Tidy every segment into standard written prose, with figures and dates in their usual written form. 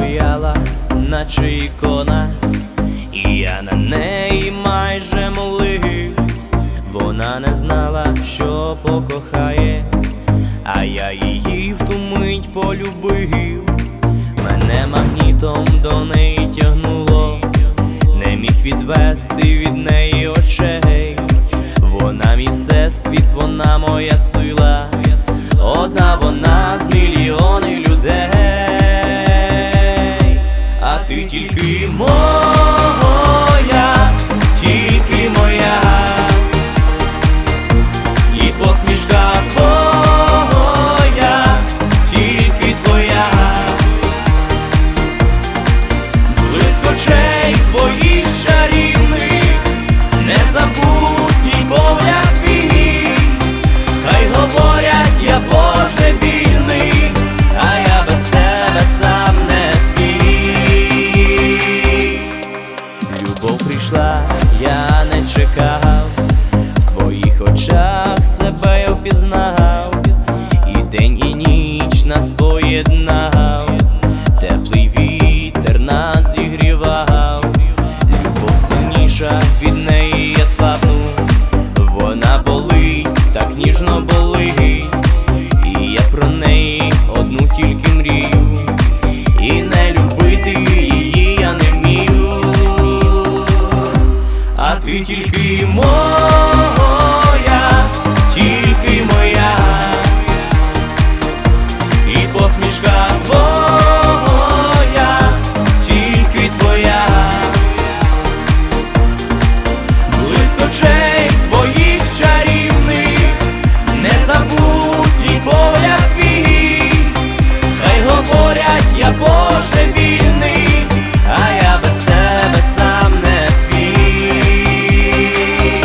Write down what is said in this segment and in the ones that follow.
стояла, наче ікона, і я на неї майже молився. Вона не знала, що покохає, а я її в ту мить полюбив. Мене магнітом до неї тягнуло, не міг відвести від неї очей. Вона мій всесвіт, вона моя сила, одна вона з мільйони людей. А ти тільки моя, тільки моя, і посмішка твоя, тільки твоя, блиск очей твоїх чарівних, незабутній погляд твій. Хай говорять, я божевільний, а я без тебе сам не свій. Любов прийшла, я не чекав, в твоїх очах себе я впізнав, і день, і ніч нас поєднав, теплий вітер нас зігрівав. Любов сильніша, від неї я слабну, вона болить, так ніжно болить, і я про неї одну тільки мрію, і не любити її я не вмію. А ти тільки моя, тільки моя, і посмішка твоя, тільки твоя, блиск очей твоїх чарівних, незабутній погляд твій. Хай говорять, я божевільний, а я без тебе сам не свій.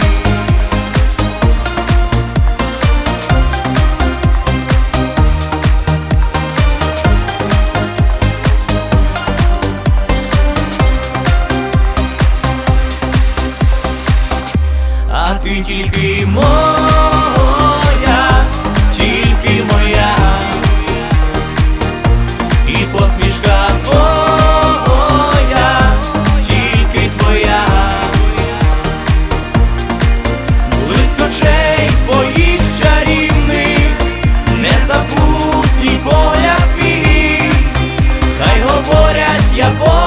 А ти тільки моя, тільки моя, і посмішка твоя, тільки твоя, блиск очей твоїх чарівних, незабутній погляд твій. Хай говорять, я